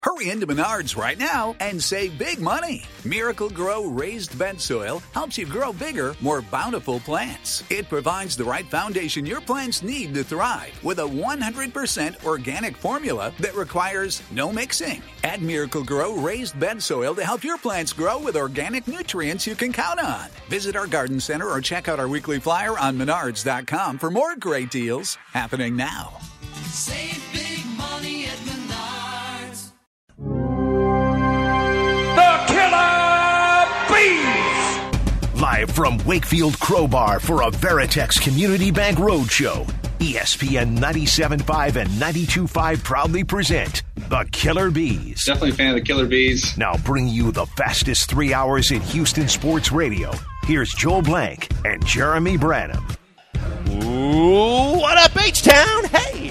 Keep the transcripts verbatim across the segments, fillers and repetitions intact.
Hurry into Menards right now and save big money. Miracle Grow raised bed soil helps you grow bigger, more bountiful plants. It provides the right foundation your plants need to thrive with a one hundred percent organic formula that requires no mixing. Add Miracle Grow raised bed soil to help your plants grow with organic nutrients you can count on. Visit our garden center or check out our weekly flyer on menards dot com for more great deals happening now. Save big money at Menards. The Killer Bees! Live from Wakefield Crowbar for a Veritex Community Bank Roadshow, E S P N ninety-seven point five and ninety-two point five proudly present The Killer Bees. Definitely a fan of the Killer Bees. Now bringing you the fastest three hours in Houston sports radio. Here's Joel Blank and Jeremy Branham. Ooh, what up, H-Town? Hey,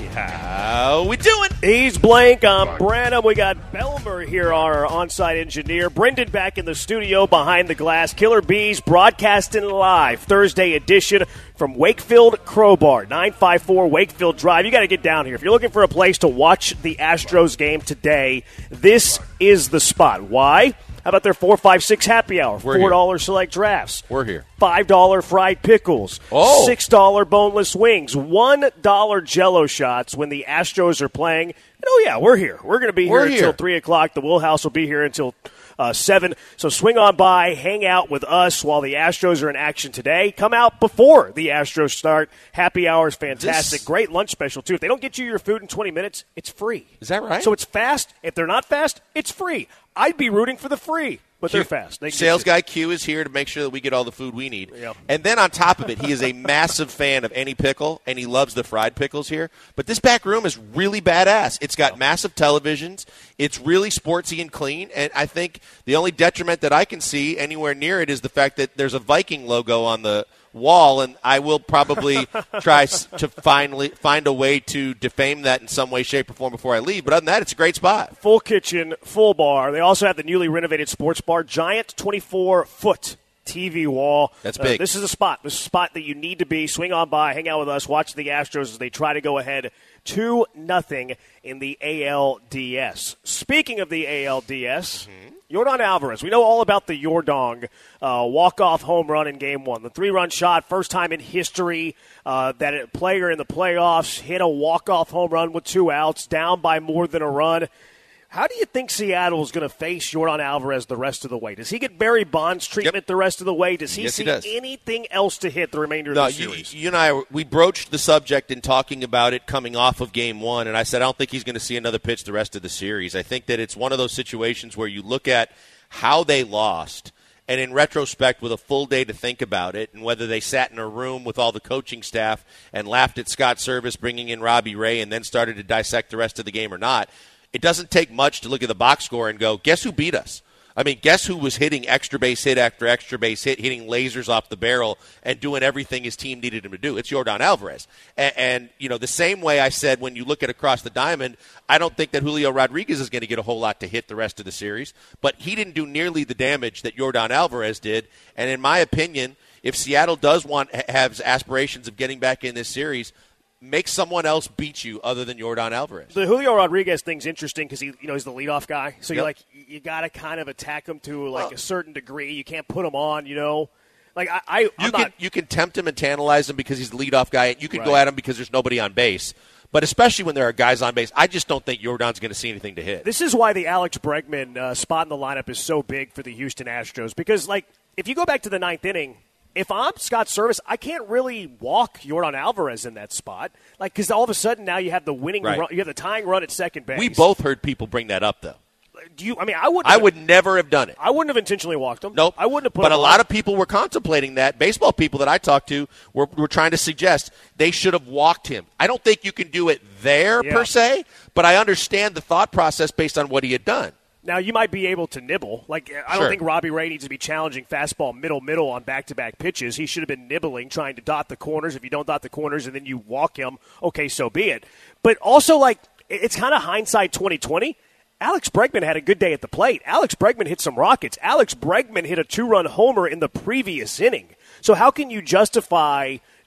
how we doing? He's Blank. I'm Branham. We got Belmer here, our on-site engineer. Brendan back in the studio behind the glass. Killer Bees broadcasting live Thursday edition from Wakefield Crowbar, nine five four Wakefield Drive. You got to get down here. If you're looking for a place to watch the Astros game today, this is the spot. Why? How about their four five six happy hour? We're four dollars here. Select drafts. We're here. five dollars fried pickles. Oh. six dollars boneless wings. one dollar Jell-O shots when the Astros are playing. And oh, yeah, we're here. We're going to be here We're until here. three o'clock. The Will House will be here until uh, seven. So swing on by, hang out with us while the Astros are in action today. Come out before the Astros start. Happy hour is fantastic. This- Great lunch special, too. If they don't get you your food in twenty minutes, it's free. Is that right? So it's fast. If they're not fast, it's free. I'd be rooting for the free, but they're fast. They can Sales get you- guy Q is here to make sure that we get all the food we need. Yep. And then on top of it, he is a massive fan of any pickle, and he loves the fried pickles here. But this back room is really badass. It's got massive televisions. It's really sportsy and clean. And I think the only detriment that I can see anywhere near it is the fact that there's a Viking logo on the wall, and I will probably try s- to finally find a way to defame that in some way, shape, or form before I leave. But other than that, it's a great spot. Full kitchen, full bar. They also have the newly renovated sports bar, giant twenty-four foot T V wall. That's Uh, big. this is a spot. This is a spot that you need to be. Swing on by, hang out with us, watch the Astros as they try to go ahead two nothing in the A L D S. Speaking of the A L D S, Mm-hmm. Yordan Alvarez. We know all about the Yordong uh, walk-off home run in Game One. The three-run shot, first time in history uh, that a player in the playoffs hit a walk-off home run with two outs, down by more than a run. How do you think Seattle is going to face Yordan Alvarez the rest of the way? Does he get Barry Bonds treatment Yep. the rest of the way? Does he Yes, see he does. anything else to hit the remainder No, of the you, series? you and I, we broached the subject in talking about it coming off of game one, and I said I don't think he's going to see another pitch the rest of the series. I think that it's one of those situations where you look at how they lost, and in retrospect, with a full day to think about it, and whether they sat in a room with all the coaching staff and laughed at Scott Service bringing in Robbie Ray and then started to dissect the rest of the game or not, it doesn't take much to look at the box score and go, guess who beat us? I mean, guess who was hitting extra base hit after extra base hit, hitting lasers off the barrel and doing everything his team needed him to do? It's Yordan Alvarez. And, and, you know, the same way I said when you look at across the diamond, I don't think that Julio Rodriguez is going to get a whole lot to hit the rest of the series. But he didn't do nearly the damage that Yordan Alvarez did. And in my opinion, if Seattle does want have aspirations of getting back in this series, make someone else beat you other than Yordan Alvarez. The Julio Rodriguez thing's interesting because he, you know, he's the leadoff guy. So you're Yep. like, you got to kind of attack him to like Well- a certain degree. You can't put him on, you know. Like I, I You I'm can not, you can tempt him and tantalize him because he's the leadoff guy, and you can go Right. at him because there's nobody on base. But especially when there are guys on base, I just don't think Yordan's going to see anything to hit. This is why the Alex Bregman uh, spot in the lineup is so big for the Houston Astros because, like, if you go back to the ninth inning. If I'm Scott Service, I can't really walk Yordan Alvarez in that spot, like because all of a sudden now you have the winning Right. run, you have the tying run at second base. We both heard people bring that up, though. Do you? I mean, I would. I would never have done it. I wouldn't have intentionally walked him. Nope. I wouldn't have put. But him a lot on. of people were contemplating that. Baseball people that I talked to were, were trying to suggest they should have walked him. I don't think you can do it there, Yeah. per se, but I understand the thought process based on what he had done. Now, you might be able to nibble. Like, I don't Sure. think Robbie Ray needs to be challenging fastball middle-middle on back-to-back pitches. He should have been nibbling, trying to dot the corners. If you don't dot the corners and then you walk him, okay, so be it. But also, like, it's kind of hindsight twenty twenty. Alex Bregman had a good day at the plate. Alex Bregman hit some rockets. Alex Bregman hit a two-run homer in the previous inning. So how can you justify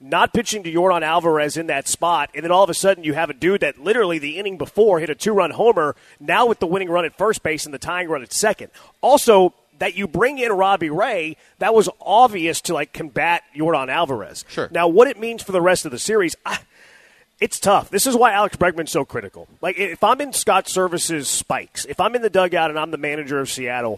not pitching to Yordan Alvarez in that spot, and then all of a sudden you have a dude that literally the inning before hit a two-run homer, now with the winning run at first base and the tying run at second. Also, that you bring in Robbie Ray, that was obvious to, like, combat Yordan Alvarez. Sure. Now, what it means for the rest of the series, I, it's tough. This is why Alex Bregman's so critical. Like, if I'm in Scott Service's spikes, if I'm in the dugout and I'm the manager of Seattle,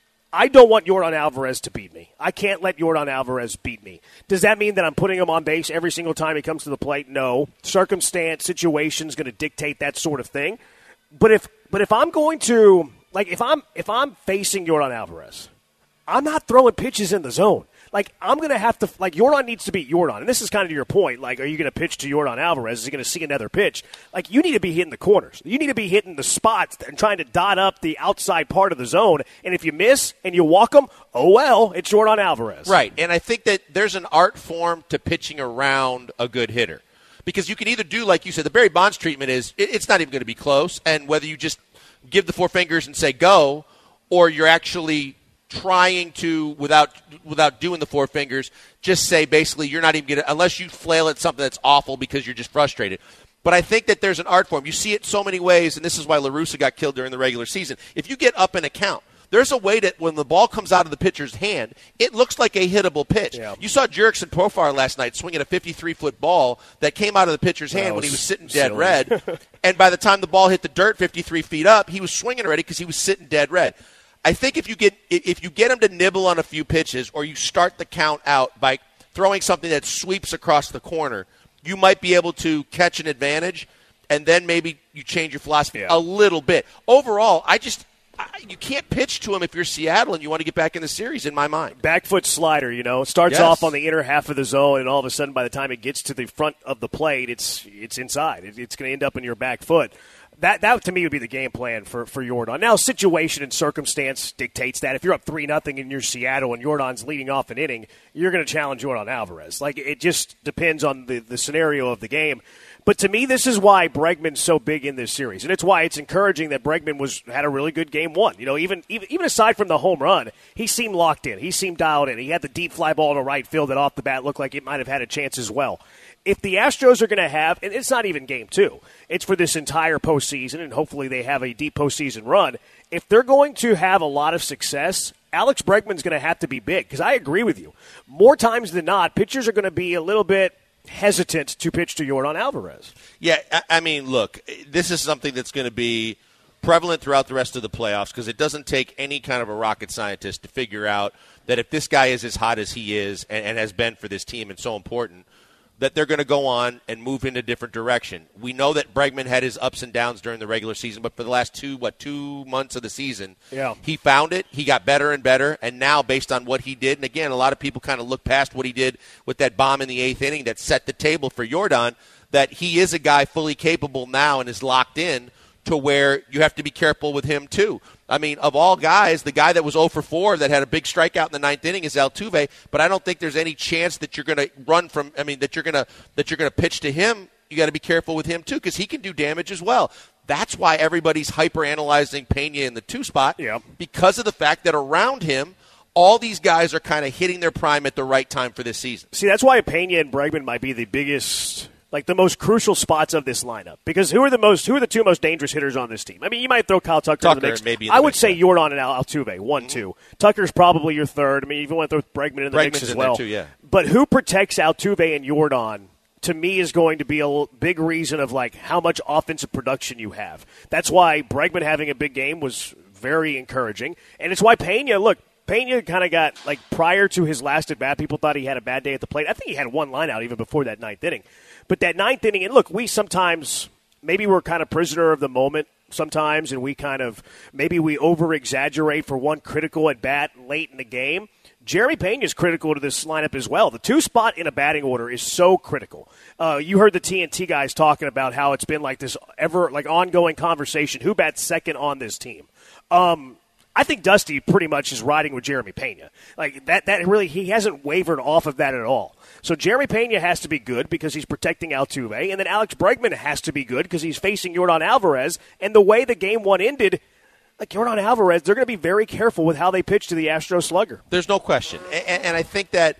I don't want Yordan Alvarez to beat me. I can't let Yordan Alvarez beat me. Does that mean that I'm putting him on base every single time he comes to the plate? No. Circumstance, situation's going to dictate that sort of thing. But if but if I'm going to, like, if I'm if I'm facing Yordan Alvarez, I'm not throwing pitches in the zone. Like, I'm going to have to, like, Yordan needs to beat Yordan. And this is kind of your point. Like, are you going to pitch to Yordan Alvarez? Is he going to see another pitch? Like, you need to be hitting the corners. You need to be hitting the spots and trying to dot up the outside part of the zone. And if you miss and you walk them, oh, well, it's Yordan Alvarez. Right. And I think that there's an art form to pitching around a good hitter. Because you can either do, like you said, the Barry Bonds treatment is, it's not even going to be close. And whether you just give the four fingers and say go, or you're actually trying to, without without doing the four fingers, just say basically you're not even going to, unless you flail at something that's awful because you're just frustrated. But I think that there's an art form. You see it so many ways, and this is why La Russa got killed during the regular season. If you get up in a count, there's a way that when the ball comes out of the pitcher's hand, it looks like a hittable pitch. Yeah. You saw Jurickson Profar last night swinging a fifty-three foot ball that came out of the pitcher's hand that when he was sitting dead silly. red. And by the time the ball hit the dirt fifty-three feet up, he was swinging already because he was sitting dead red. I think if you get if you get him to nibble on a few pitches, or you start the count out by throwing something that sweeps across the corner, you might be able to catch an advantage, and then maybe you change your philosophy yeah. a little bit. Overall, I just I, you can't pitch to him if you're Seattle and you want to get back in the series, in my mind. Back foot slider, you know, starts Yes. off on the inner half of the zone, and all of a sudden by the time it gets to the front of the plate, it's it's inside. It, it's going to end up in your back foot. That, that to me, would be the game plan for, for Yordan. Now, situation and circumstance dictates that. If you're up three nothing and you're Seattle and Yordan's leading off an inning, you're going to challenge Yordan Alvarez. Like, it just depends on the, the scenario of the game. But to me, this is why Bregman's so big in this series. And it's why it's encouraging that Bregman was had a really good game one. You know, even, even even aside from the home run, he seemed locked in. He seemed dialed in. He had the deep fly ball to right field that off the bat looked like it might have had a chance as well. If the Astros are going to have, and it's not even game two, it's for this entire postseason, and hopefully they have a deep postseason run. If they're going to have a lot of success, Alex Bregman's going to have to be big, because I agree with you. More times than not, pitchers are going to be a little bit hesitant to pitch to Yordan Alvarez. Yeah, I mean, look, this is something that's going to be prevalent throughout the rest of the playoffs, because it doesn't take any kind of a rocket scientist to figure out that if this guy is as hot as he is and, and has been for this team and so important, that they're going to go on and move in a different direction. We know that Bregman had his ups and downs during the regular season, but for the last two, what, two months of the season, yeah. he found it. He got better and better, and now based on what he did, and again, a lot of people kind of look past what he did with that bomb in the eighth inning that set the table for Yordan, that he is a guy fully capable now and is locked in to where you have to be careful with him too. I mean, of all guys, the guy that was oh for four that had a big strikeout in the ninth inning is Altuve, but I don't think there's any chance that you're going to run from. I mean, that you're going to that you're going to pitch to him. You got to be careful with him too, because he can do damage as well. That's why everybody's hyper analyzing Pena in the two spot, yep. because of the fact that around him, all these guys are kind of hitting their prime at the right time for this season. See, that's why Pena and Bregman might be the biggest, like the most crucial spots of this lineup. Because who are the most, who are the two most dangerous hitters on this team? I mean, you might throw Kyle Tucker, Tucker in the mix. maybe in the I would mix, say yeah. Yordan and Al- Altuve, one, mm-hmm. two. Tucker's probably your third. I mean, you even want to throw Bregman in the Bregman's mix as in well. there too, yeah. But who protects Altuve and Yordan, to me, is going to be a l- big reason of like how much offensive production you have. That's why Bregman having a big game was very encouraging. And it's why Pena, look, Pena kind of got, like, prior to his last at-bat, people thought he had a bad day at the plate. I think he had one line out even before that ninth inning. But that ninth inning, and look, we sometimes, maybe we're kind of prisoner of the moment sometimes, and we kind of, maybe we over-exaggerate for one critical at-bat late in the game. Jeremy Pena is critical to this lineup as well. The two spot in a batting order is so critical. Uh, you heard the T N T guys talking about how it's been like this ever, like, ongoing conversation. Who bats second on this team? Um... I think Dusty pretty much is riding with Jeremy Pena. Like that, that really, he hasn't wavered off of that at all. So Jeremy Pena has to be good because he's protecting Altuve, and then Alex Bregman has to be good because he's facing Yordan Alvarez. And the way the game one ended, like Yordan Alvarez, they're going to be very careful with how they pitch to the Astros slugger. There's no question, and, and I think that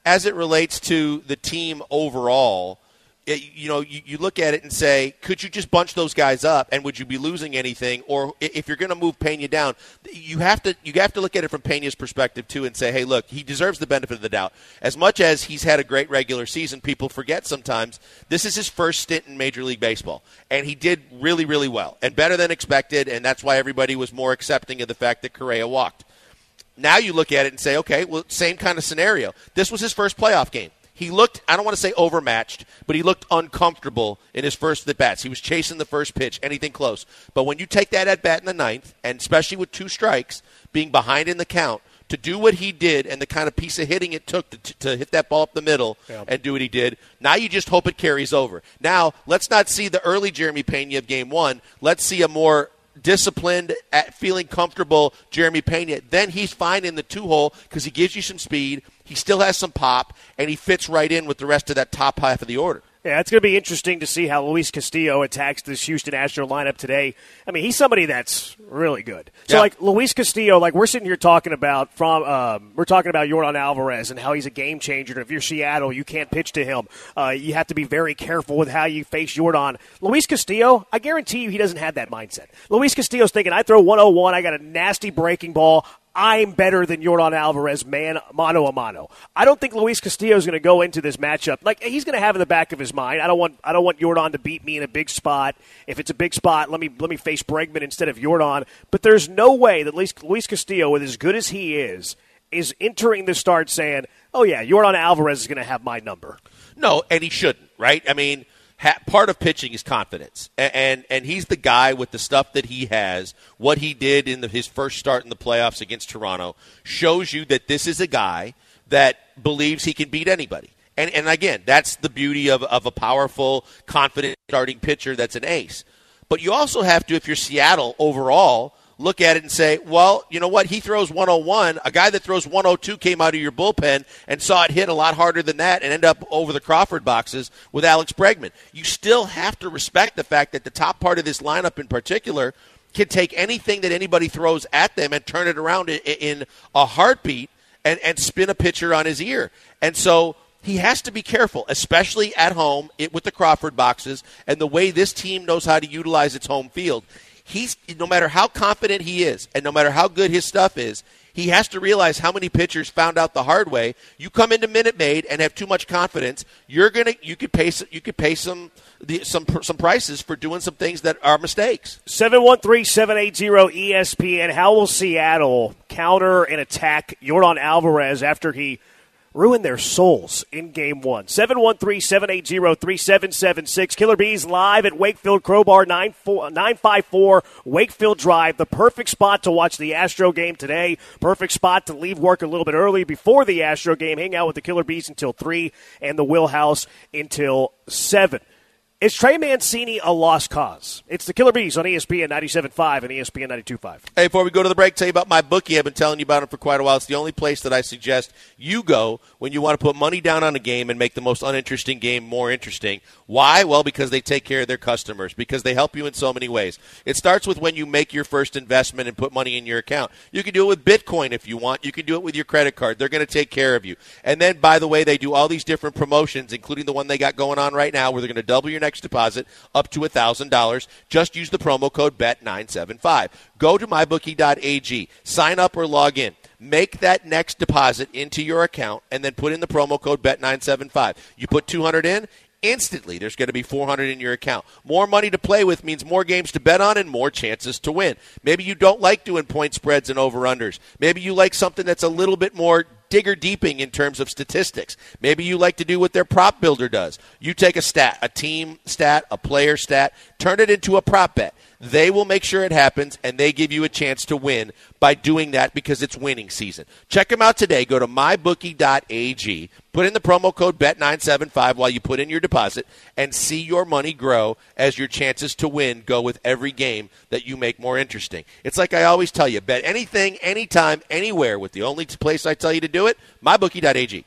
as it relates to the team overall, it, you know, you, you look at it and say, could you just bunch those guys up, and would you be losing anything? Or if you're going to move Pena down, you have to you have to look at it from Pena's perspective too, and say, hey, look, he deserves the benefit of the doubt. As much as he's had a great regular season, people forget sometimes this is his first stint in Major League Baseball, and he did really, really well and better than expected, and that's why everybody was more accepting of the fact that Correa walked. Now you look at it and say, okay, well, same kind of scenario. This was his first playoff game. He looked, I don't want to say overmatched, but he looked uncomfortable in his first at-bats. He was chasing the first pitch, anything close. But when you take that at-bat in the ninth, and especially with two strikes, being behind in the count, to do what he did and the kind of piece of hitting it took to, to, to hit that ball up the middle yeah. and do what he did, now you just hope it carries over. Now, let's not see the early Jeremy Pena of game one. Let's see a more disciplined, at feeling comfortable Jeremy Pena. Then he's fine in the two-hole because he gives you some speed. He still has some pop, and he fits right in with the rest of that top half of the order. Yeah, it's going to be interesting to see how Luis Castillo attacks this Houston Astro lineup today. I mean, he's somebody that's really good. So, yeah. like, Luis Castillo, like, we're sitting here talking about from um, we're talking about Yordan Alvarez and how he's a game changer. And if you're Seattle, you can't pitch to him. Uh, you have to be very careful with how you face Yordan. Luis Castillo, I guarantee you he doesn't have that mindset. Luis Castillo's thinking, I throw one oh one, I got a nasty breaking ball, I'm better than Yordan Alvarez, man, mano a mano. I don't think Luis Castillo is going to go into this matchup like he's going to have in the back of his mind. I don't want I don't want Yordan to beat me in a big spot. If it's a big spot, let me let me face Bregman instead of Yordan. But there's no way that Luis, Luis Castillo, with as good as he is, is entering the start saying, "Oh yeah, Yordan Alvarez is going to have my number." No, and he shouldn't, right? I mean, Ha- part of pitching is confidence, and, and and he's the guy with the stuff that he has. What he did in the, his first start in the playoffs against Toronto shows you that this is a guy that believes he can beat anybody. And and again, that's the beauty of, of a powerful, confident starting pitcher that's an ace. But you also have to, if you're Seattle overall, look at it and say, well, you know what? He throws one oh one. A guy that throws one oh two came out of your bullpen and saw it hit a lot harder than that and end up over the Crawford boxes with Alex Bregman. You still have to respect the fact that the top part of this lineup in particular can take anything that anybody throws at them and turn it around in, in a heartbeat and, and spin a pitcher on his ear. And so he has to be careful, especially at home it, with the Crawford boxes and the way this team knows how to utilize its home field. He's, no matter how confident he is and no matter how good his stuff is, he has to realize how many pitchers found out the hard way. You come into Minute Maid and have too much confidence, you're gonna you could pay you could pay some the, some some prices for doing some things that are mistakes. seven one three, seven eight zero, E S P N. How will Seattle counter and attack Yordan Alvarez after he ruin their souls in game one? seven one three, seven eight zero, three seven seven six. Killer Bees live at Wakefield Crowbar nine five four Wakefield Drive. The perfect spot to watch the Astro game today. Perfect spot to leave work a little bit early before the Astro game. Hang out with the Killer Bees until three and the Wheelhouse until seven. Is Trey Mancini a lost cause? It's the Killer Bees on E S P N ninety-seven point five and E S P N ninety-two point five. Hey, before we go to the break, tell you about MyBookie. I've been telling you about it for quite a while. It's the only place that I suggest you go when you want to put money down on a game and make the most uninteresting game more interesting. Why? Well, because they take care of their customers, because they help you in so many ways. It starts with when you make your first investment and put money in your account. You can do it with Bitcoin if you want. You can do it with your credit card. They're going to take care of you. And then, by the way, they do all these different promotions, including the one they got going on right now where they're going to double your next deposit up to one thousand dollars. Just use the promo code B E T nine seven five. Go to my bookie dot a g. Sign up or log in. Make that next deposit into your account and then put in the promo code B E T nine seven five. You put two hundred dollars in, instantly there's going to be four hundred dollars in your account. More money to play with means more games to bet on and more chances to win. Maybe you don't like doing point spreads and over-unders. Maybe you like something that's a little bit more digger deeping in terms of statistics. Maybe you like to do what their prop builder does. You take a stat, a team stat, a player stat, turn it into a prop bet. They will make sure it happens, and they give you a chance to win by doing that because it's winning season. Check them out today. Go to my bookie dot a g. Put in the promo code B E T nine seven five while you put in your deposit and see your money grow as your chances to win go with every game that you make more interesting. It's like I always tell you, bet anything, anytime, anywhere with the only place I tell you to do it, my bookie dot a g.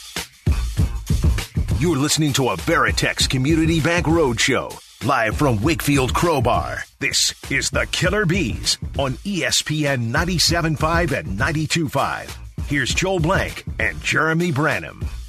You're listening to a Veritex Community Bank Roadshow. Live from Wakefield Crowbar, this is the Killer Bees on E S P N ninety-seven point five and ninety-two point five. Here's Joel Blank and Jeremy Branham.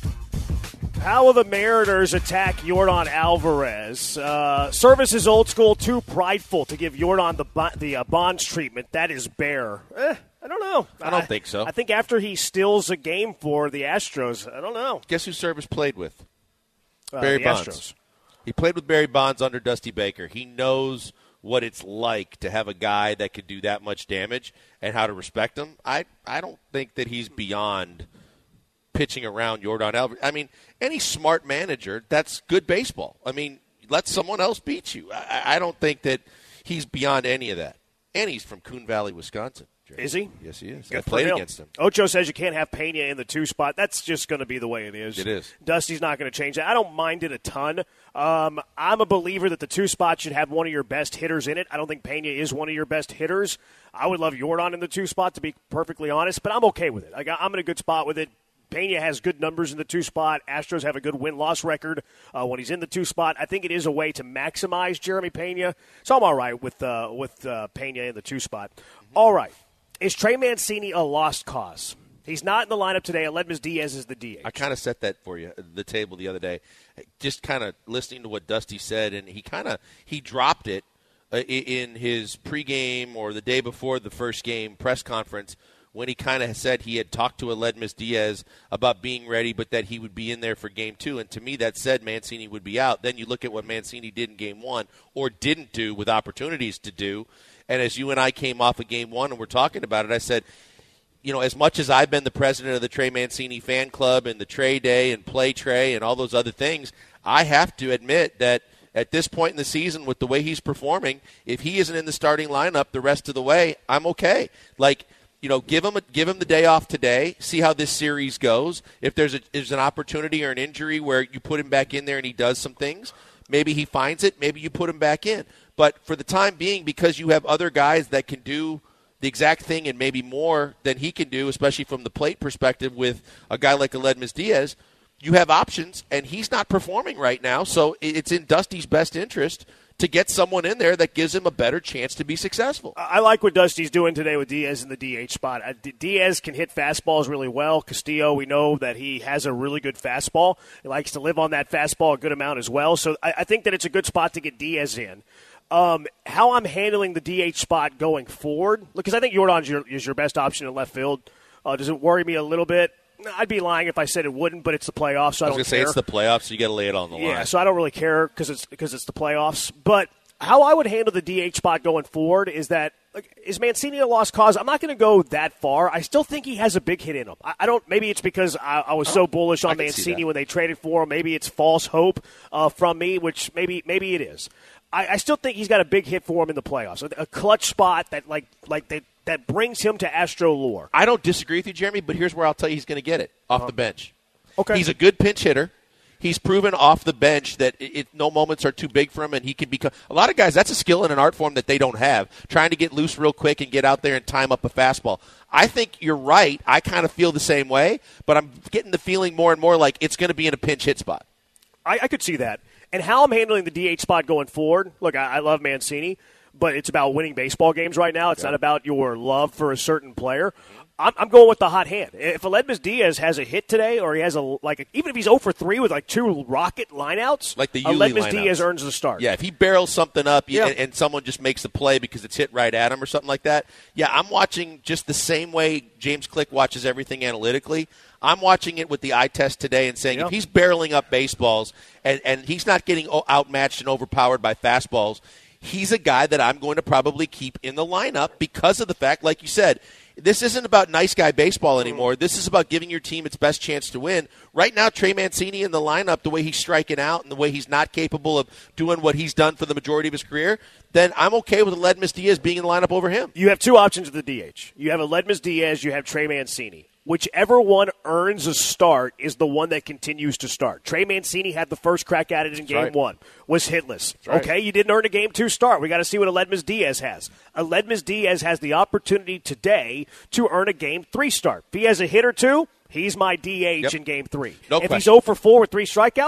How will the Mariners attack Yordan Alvarez? Uh, service is old school, too prideful to give Yordan the the uh, Bonds treatment. That is bare. Eh, I don't know. I don't I, think so. I think after he steals a game for the Astros, I don't know. Guess who Service played with? Uh, Barry the Bonds. Astros. He played with Barry Bonds under Dusty Baker. He knows what it's like to have a guy that can do that much damage and how to respect him. I, I don't think that he's beyond pitching around Yordan Alvarez. I mean, any smart manager, that's good baseball. I mean, let someone else beat you. I, I don't think that he's beyond any of that. And he's from Coon Valley, Wisconsin. Jerry. Is he? Yes, he is. Good I played him. against him. Ocho says you can't have Pena in the two spot. That's just going to be the way it is. It is. Dusty's not going to change that. I don't mind it a ton. Um, I'm a believer that the two spot should have one of your best hitters in it. I don't think Pena is one of your best hitters. I would love Yordan in the two spot, to be perfectly honest, but I'm okay with it. I got, I'm in a good spot with it. Pena has good numbers in the two spot. Astros have a good win-loss record uh, when he's in the two spot. I think it is a way to maximize Jeremy Pena. So I'm all right with uh, with uh, Pena in the two spot. Mm-hmm. All right. Is Trey Mancini a lost cause? He's not in the lineup today. Aledmys Diaz is the D H. I kind of set that for you at the table the other day. Just kind of listening to what Dusty said, and he kind of he dropped it uh, in his pregame or the day before the first game press conference when he kind of said he had talked to Aledmys Diaz about being ready, but that he would be in there for game two. And to me, that said Mancini would be out. Then you look at what Mancini did in game one or didn't do with opportunities to do. And as you and I came off of game one and we're talking about it, I said, you know, as much as I've been the president of the Trey Mancini fan club and the Trey Day and Play Trey and all those other things, I have to admit that at this point in the season with the way he's performing, if he isn't in the starting lineup the rest of the way, I'm okay. Like, you know, give him a, give him the day off today. See how this series goes. If there's a there's an opportunity or an injury where you put him back in there and he does some things, maybe he finds it. Maybe you put him back in. But for the time being, because you have other guys that can do the exact thing and maybe more than he can do, especially from the plate perspective with a guy like Aledmys Diaz, you have options, and he's not performing right now. So it's in Dusty's best interest to get someone in there that gives him a better chance to be successful. I like what Dusty's doing today with Diaz in the D H spot. Diaz can hit fastballs really well. Castillo, we know that he has a really good fastball. He likes to live on that fastball a good amount as well. So I, I think that it's a good spot to get Diaz in. Um, how I'm handling the D H spot going forward, because I think Yordan is your, is your best option in left field. Uh, does it worry me a little bit? I'd be lying if I said it wouldn't, but it's the playoffs, so I, I was don't gonna care. say it's the playoffs, so you got to lay it on the line. Yeah, so I don't really care because it's because it's the playoffs. But how I would handle the D H spot going forward is that like, is Mancini a lost cause? I'm not going to go that far. I still think he has a big hit in him. I, I don't. Maybe it's because I, I was so bullish on Mancini when they traded for him. Maybe it's false hope uh, from me, which maybe maybe it is. I, I still think he's got a big hit for him in the playoffs, a, a clutch spot that like like they. that brings him to Astro lore. I don't disagree with you, Jeremy, but here's where I'll tell you he's going to get it, off uh-huh. the bench. Okay. He's a good pinch hitter. He's proven off the bench that it, it, no moments are too big for him, and he can become – a lot of guys, that's a skill and an art form that they don't have, trying to get loose real quick and get out there and time up a fastball. I think you're right. I kind of feel the same way, but I'm getting the feeling more and more like it's going to be in a pinch hit spot. I, I could see that. And how I'm handling the D H spot going forward, look, I, I love Mancini, but it's about winning baseball games right now. It's yeah. not about your love for a certain player. I'm, I'm going with the hot hand. If Aledmys Diaz has a hit today, or he has a like, a, even if he's oh for three with like two rocket lineouts, like the Yuli Aledmys lineouts. Diaz earns the start. Yeah, if he barrels something up yeah. and, and someone just makes the play because it's hit right at him or something like that, yeah, I'm watching just the same way James Click watches everything analytically. I'm watching it with the eye test today and saying yeah. if he's barreling up baseballs and, and he's not getting outmatched and overpowered by fastballs, he's a guy that I'm going to probably keep in the lineup because of the fact, like you said, this isn't about nice guy baseball anymore. This is about giving your team its best chance to win. Right now, Trey Mancini in the lineup, the way he's striking out and the way he's not capable of doing what he's done for the majority of his career, then I'm okay with Aledmys Diaz being in the lineup over him. You have two options at the D H. You have Aledmys Diaz, you have Trey Mancini. Whichever one earns a start is the one that continues to start. Trey Mancini had the first crack at it in That's game right. one, was hitless. Right. Okay, you didn't earn a game two start. We got to see what Aledmys Diaz has. Aledmys Diaz has the opportunity today to earn a game three start. If he has a hit or two, he's my D H yep. in game three. No if question. he's oh for four with three strikeouts,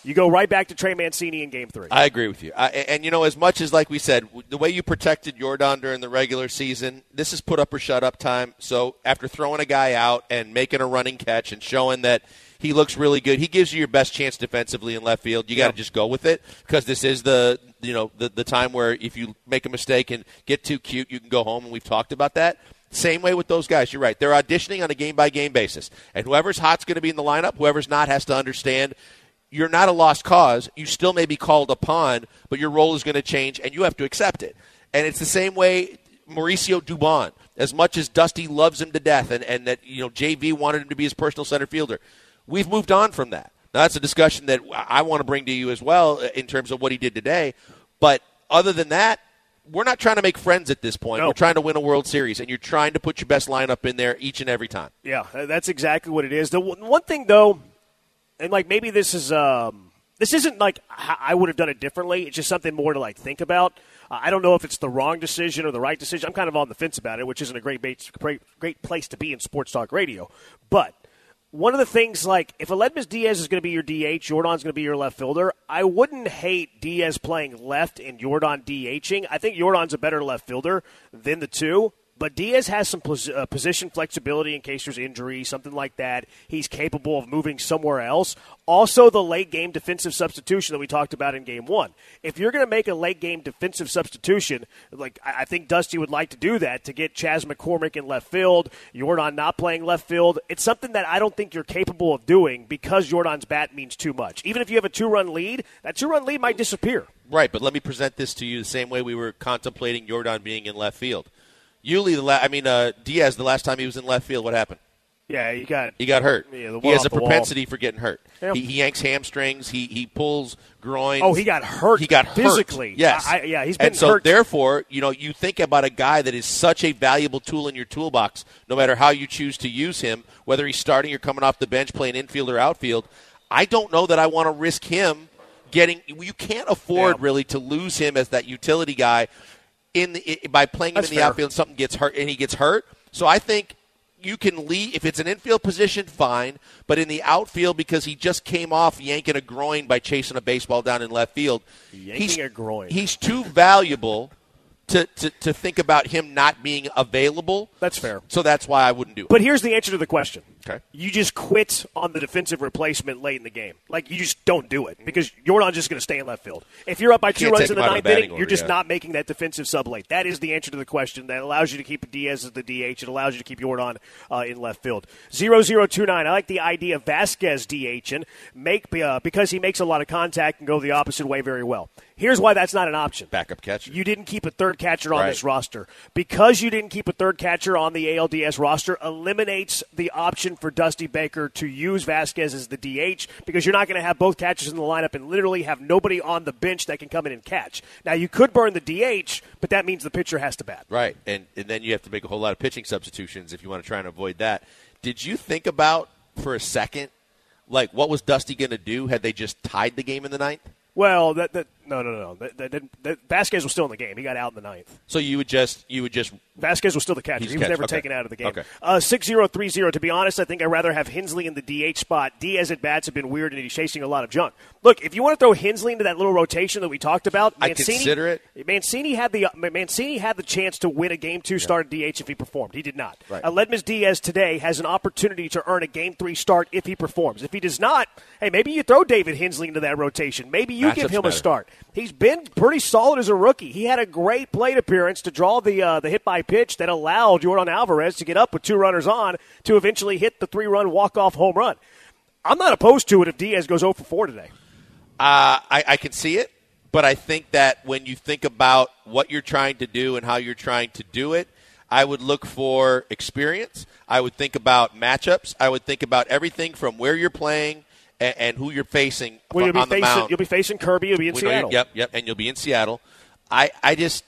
You go right back to Trey Mancini in game three. I agree with you. I, and, you know, as much as, like we said, the way you protected Jordan during the regular season, this is put up or shut up time. So after throwing a guy out and making a running catch and showing that he looks really good, he gives you your best chance defensively in left field. You got to yep. just go with it because this is the, you know, the, the time where if you make a mistake and get too cute, you can go home, and we've talked about that. Same way with those guys. You're right. They're auditioning on a game-by-game basis. And whoever's hot's going to be in the lineup, whoever's not has to understand you're not a lost cause. You still may be called upon, but your role is going to change, and you have to accept it. And it's the same way Mauricio Dubon. As much as Dusty loves him to death and, and that you know J V wanted him to be his personal center fielder, we've moved on from that. Now, that's a discussion that I want to bring to you as well in terms of what he did today. But other than that, we're not trying to make friends at this point. No. We're trying to win a World Series, and you're trying to put your best lineup in there each and every time. Yeah, that's exactly what it is. The one thing, though, and like maybe this is um, this isn't like I would have done it differently. It's just something more to like think about. Uh, I don't know if it's the wrong decision or the right decision. I'm kind of on the fence about it, which isn't a great great great place to be in sports talk radio. But one of the things, like, if Aledmys Diaz is going to be your D H, Jordan's going to be your left fielder, I wouldn't hate Diaz playing left and Jordan DHing. I think Jordan's a better left fielder than the two, but Diaz has some pos- uh, position flexibility in case there's injury, something like that. He's capable of moving somewhere else. Also, the late-game defensive substitution that we talked about in Game one. If you're going to make a late-game defensive substitution, like I think Dusty would like to do that to get Chas McCormick in left field, Jordan not playing left field, it's something that I don't think you're capable of doing because Jordan's bat means too much. Even if you have a two-run lead, that two-run lead might disappear. Right, but let me present this to you the same way we were contemplating Jordan being in left field. Yuli, the la- I mean uh, Diaz, the last time he was in left field, what happened? Yeah, he got he got hurt. Yeah, he has a propensity wall. for getting hurt. Yep. He, he yanks hamstrings. He he pulls groins. Oh, he got hurt. He got physically. Hurt. Yes. I, I, yeah, he's been and so hurt. therefore, you know, you think about a guy that is such a valuable tool in your toolbox. No matter how you choose to use him, whether he's starting or coming off the bench, playing infield or outfield, I don't know that I want to risk him getting. You can't afford yeah. really to lose him as that utility guy. In the, by playing him That's in the fair. outfield, something gets hurt, and he gets hurt. So I think you can leave if it's an infield position, fine. But in the outfield, because he just came off yanking a groin by chasing a baseball down in left field, yanking he's, a groin. He's too valuable to, to to think about him not being available. That's fair. So that's why I wouldn't do it. But here's the answer to the question. Okay. You just quit on the defensive replacement late in the game. Like, you just don't do it because Jordan's just going to stay in left field. If you're up by two Can't runs in the take him out of ninth the batting inning, order, you're just yeah. not making that defensive sub late. That is the answer to the question. That allows you to keep Diaz as the D H. It allows you to keep Jordan uh, in left field. zero zero two nine. I like the idea of Vasquez DHing make, uh, because he makes a lot of contact and go the opposite way very well. Here's why that's not an option. Backup catcher. You didn't keep a third catcher on right. this roster. Because you didn't keep a third catcher on the A L D S roster eliminates the option for Dusty Baker to use Vasquez as the D H because you're not going to have both catchers in the lineup and literally have nobody on the bench that can come in and catch. Now, you could burn the D H, but that means the pitcher has to bat. Right, and, and then you have to make a whole lot of pitching substitutions if you want to try and avoid that. Did you think about, for a second, like what was Dusty going to do had they just tied the game in the ninth? Well, that, that no, no, no. That, that, that, that, Vasquez was still in the game. He got out in the ninth. So you would just, you would just. Vasquez was still the catcher. He's He was catch. never okay. taken out of the game. Okay. Uh, six zero three zero. To be honest, I think I'd rather have Hensley in the D H spot. Diaz at bats have been weird, and he's chasing a lot of junk. Look, if you want to throw Hensley into that little rotation that we talked about, I Mancini, consider it. Mancini had the Mancini had the chance to win a game two start at D H if he performed. He did not. Right. Aledmys Diaz today has an opportunity to earn a game three start if he performs. If he does not, hey, maybe you throw David Hensley into that rotation. Maybe you Matchups give him matter. a start. He's been pretty solid as a rookie. He had a great plate appearance to draw the uh, the hit by pitch that allowed Jordan Alvarez to get up with two runners on to eventually hit the three-run walk-off home run. I'm not opposed to it if Diaz goes oh for four today. Uh, I, I can see it, but I think that when you think about what you're trying to do and how you're trying to do it, I would look for experience. I would think about matchups. I would think about everything from where you're playing and, and who you're facing well, you'll on be the facing, mound. You'll be facing Kirby. You'll be in We know Seattle. you're- Yep, yep, and you'll be in Seattle. I, I just,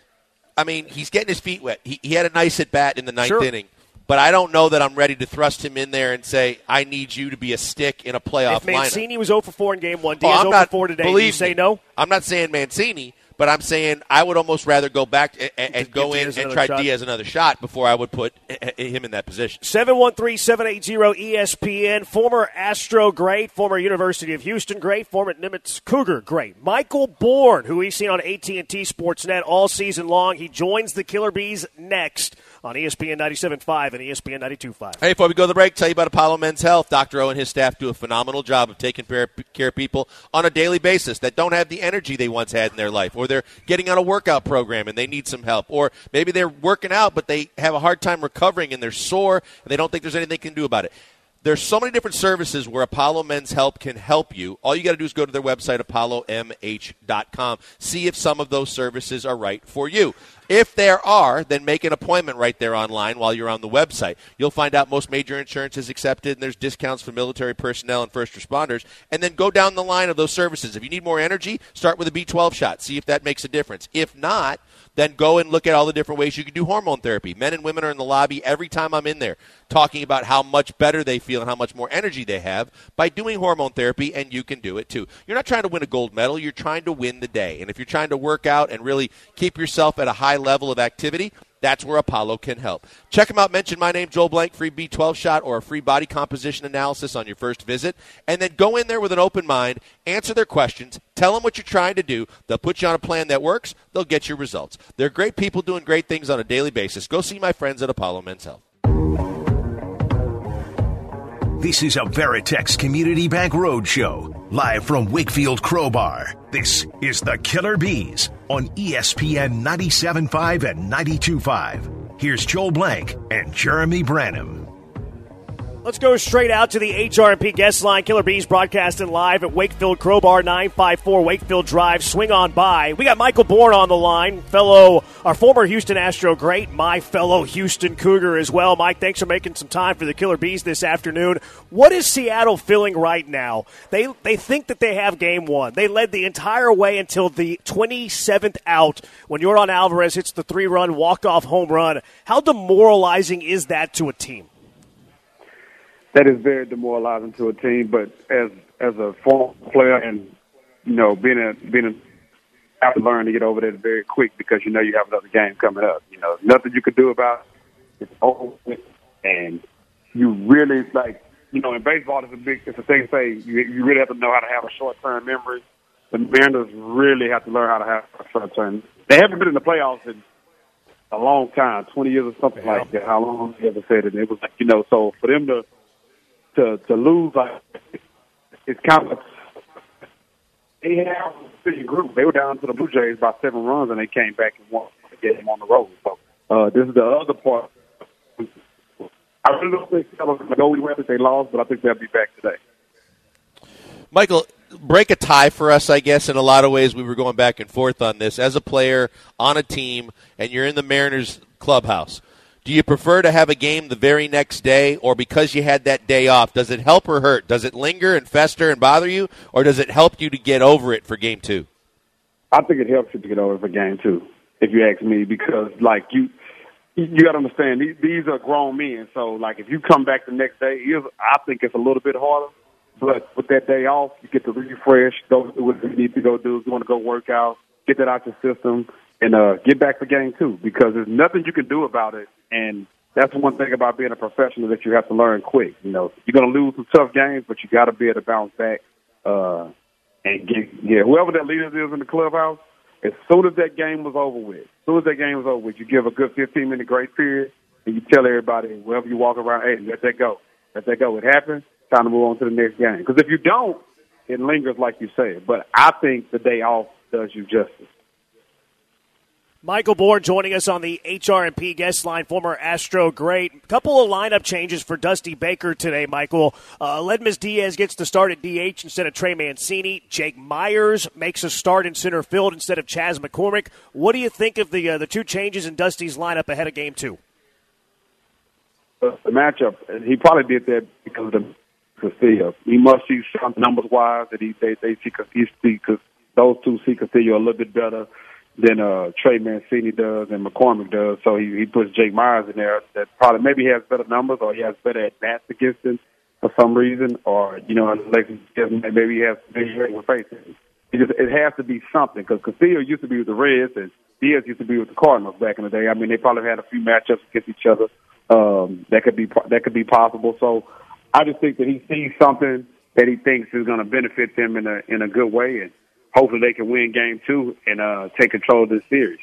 I mean, he's getting his feet wet. He, he had a nice at-bat in the ninth Sure. inning. But I don't know that I'm ready to thrust him in there and say, I need you to be a stick in a playoff If Mancini lineup. was oh for four in game one, Oh, Diaz I'm oh not, for four today, believe you say me, no? I'm not saying Mancini, but I'm saying I would almost rather go back and, and go in Diaz and another try shot. Diaz another shot before I would put him in that position. seven one three, seven eight zero, E S P N. Former Astro great, former University of Houston great, former Nimitz Cougar great. Michael Bourne, who we've seen on A T and T Sportsnet all season long. He joins the Killer Bees next on E S P N ninety-seven point five and E S P N ninety-two point five. Hey, before we go to the break, tell you about Apollo Men's Health. Doctor O and his staff do a phenomenal job of taking care of people on a daily basis that don't have the energy they once had in their life, or they're getting on a workout program and they need some help, or maybe they're working out but they have a hard time recovering and they're sore and they don't think there's anything they can do about it. There's so many different services where Apollo Men's Help can help you. All you got to do is go to their website, apollo m h dot com. See if some of those services are right for you. If there are, then make an appointment right there online while you're on the website. You'll find out most major insurance is accepted, and there's discounts for military personnel and first responders. And then go down the line of those services. If you need more energy, start with a B twelve shot. See if that makes a difference. If not, then go and look at all the different ways you can do hormone therapy. Men and women are in the lobby every time I'm in there talking about how much better they feel and how much more energy they have by doing hormone therapy, and you can do it too. You're not trying to win a gold medal. You're trying to win the day. And if you're trying to work out and really keep yourself at a high level of activity, that's where Apollo can help. Check them out. Mention my name, Joel Blank, free B twelve shot or a free body composition analysis on your first visit. And then go in there with an open mind, answer their questions, tell them what you're trying to do. They'll put you on a plan that works. They'll get you results. They're great people doing great things on a daily basis. Go see my friends at Apollo Men's Health. This is a Veritex Community Bank Roadshow, live from Wakefield Crowbar. This is the Killer Bees on E S P N ninety-seven point five and ninety-two point five. Here's Joel Blank and Jeremy Branham. Let's go straight out to the H R and P guest line. Killer Bees broadcasting live at Wakefield Crowbar, nine five four Wakefield Drive. Swing on by. We got Michael Bourne on the line, fellow, our former Houston Astro great, my fellow Houston Cougar as well. Mike, thanks for making some time for the Killer Bees this afternoon. What is Seattle feeling right now? They they think that they have game one. They led the entire way until the twenty-seventh out when Yordan Alvarez hits the three-run walk-off home run. How demoralizing is that to a team? That is very demoralizing to a team, but as as a former player and, you know, being a, being a, you have to learn to get over that very quick because you know you have another game coming up. You know, nothing you could do about it. It's over with, and you really, like, you know, in baseball, it's a big, it's a thing to say, you, you really have to know how to have a short-term memory. The Mariners really have to learn how to have a short-term. They haven't been in the playoffs in a long time, twenty years or something yeah. like that. How long have you ever said it? It was like, you know, so for them to, To to lose, like, it's kind of they have a pretty group. They were down to the Blue Jays by seven runs, and they came back and won to get them on the road. So uh, this is the other part. I really don't think they're going to go anywhere if they lost, but I think they'll be back today. Michael, break a tie for us, I guess. In a lot of ways, we were going back and forth on this. As a player on a team, and you're in the Mariners clubhouse, do you prefer to have a game the very next day, or because you had that day off, does it help or hurt? Does it linger and fester and bother you, or does it help you to get over it for game two? I think it helps you to get over it for game two, if you ask me, because, like, you you got to understand, these, these are grown men. So, like, if you come back the next day, I think it's a little bit harder. But with that day off, you get to refresh, go do what you need to go do. If you want to go work out, get that out your system, and uh, get back for game two, because there's nothing you can do about it. And that's one thing about being a professional that you have to learn quick. You know, you're going to lose some tough games, but you got to be able to bounce back uh, and get, yeah, whoever that leader is in the clubhouse, as soon as that game was over with, as soon as that game was over with, you give a good fifteen-minute grace period, and you tell everybody, wherever you walk around, hey, let that go. Let that go. It happened. Time to move on to the next game. Because if you don't, it lingers like you said. But I think the day off does you justice. Michael Bourne joining us on the H R and P guest line, former Astro great. A couple of lineup changes for Dusty Baker today, Michael. Uh, Ledmus Diaz gets to start at D H instead of Trey Mancini. Jake Myers makes a start in center field instead of Chas McCormick. What do you think of the uh, the two changes in Dusty's lineup ahead of game two? The matchup, he probably did that because of the Castillo. He must see some numbers-wise that he they, they see because those two see Castillo a little bit better than uh, Trey Mancini does and McCormick does. So he, he puts Jake Myers in there that probably maybe he has better numbers or he has better at-bats against him for some reason, or, you know, maybe he has maybe with faith in him. It, just, it has to be something because Castillo used to be with the Reds and Diaz used to be with the Cardinals back in the day. I mean, they probably had a few matchups against each other. Um, that could be that could be possible. So I just think that he sees something that he thinks is going to benefit them in a in a good way, and hopefully they can win game two and uh, take control of this series.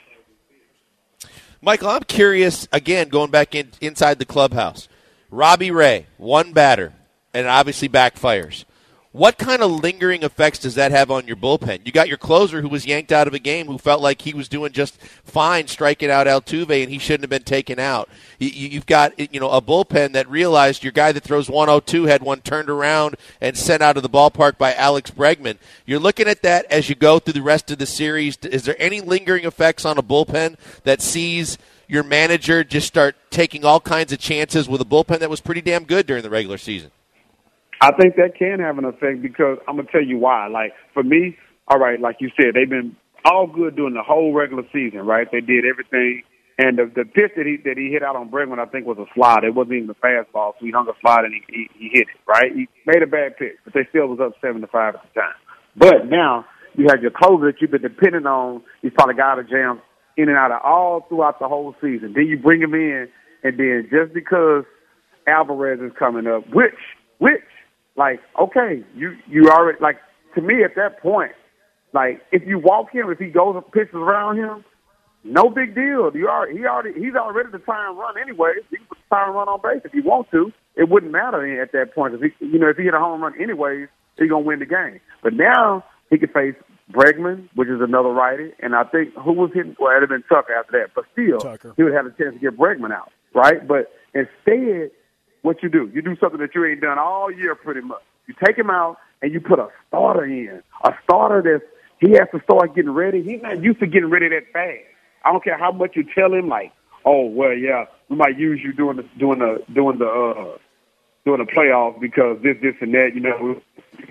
Michael, I'm curious, again, going back in, inside the clubhouse. Robbie Ray, one batter, and it obviously backfires. What kind of lingering effects does that have on your bullpen? You got your closer who was yanked out of a game who felt like he was doing just fine striking out Altuve and he shouldn't have been taken out. You've got, you know, a bullpen that realized your guy that throws one oh two had one turned around and sent out of the ballpark by Alex Bregman. You're looking at that as you go through the rest of the series. Is there any lingering effects on a bullpen that sees your manager just start taking all kinds of chances with a bullpen that was pretty damn good during the regular season? I think that can have an effect because I'm going to tell you why. Like, for me, all right, like you said, they've been all good during the whole regular season, right? They did everything. And the, the pitch that he that he hit out on Bregman, I think, was a slide. It wasn't even a fastball, so he hung a slide and he, he, he hit it, right? He made a bad pitch, but they still was up seven to five at the time. But now you have your closer that you've been depending on. He's probably got a jam in and out of all throughout the whole season. Then you bring him in, and then just because Alvarez is coming up, which, which, like, okay, you, you already, like, to me at that point, like, if you walk him, if he goes and pitches around him, no big deal. You already, he already, he's already the try and run anyway. He can try and run on base if he wants to. It wouldn't matter at that point. If he, you know, if he hit a home run anyways, he's going to win the game. But now he can face Bregman, which is another righty, and I think who was hitting, well, it would have been Tucker after that. But still, Tucker. He would have a chance to get Bregman out, right? But instead, what you do, you do something that you ain't done all year pretty much. You take him out and you put a starter in, a starter that's, he has to start getting ready. He's not used to getting ready that fast. I don't care how much you tell him, like, oh, well, yeah, we might use you doing the, doing the, doing the, uh, doing the playoffs because this, this, and that, you know,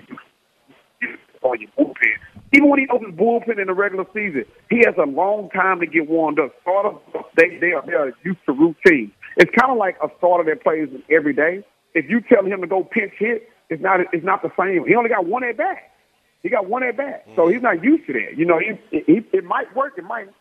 on your bullpen. Even when he opens bullpen in the regular season, he has a long time to get warmed up. Starters, they, they are, they are used to routine. It's kind of like a starter that plays every day. If you tell him to go pinch hit, it's not it's not the same. He only got one at bat. He got one at bat, so he's not used to that. You know, he, he, it might work, it might.